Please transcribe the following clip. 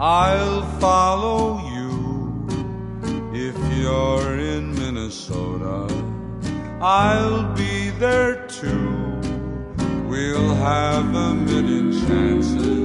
I'll follow you if you're in Minnesota. I'll be there too. We'll have a million chances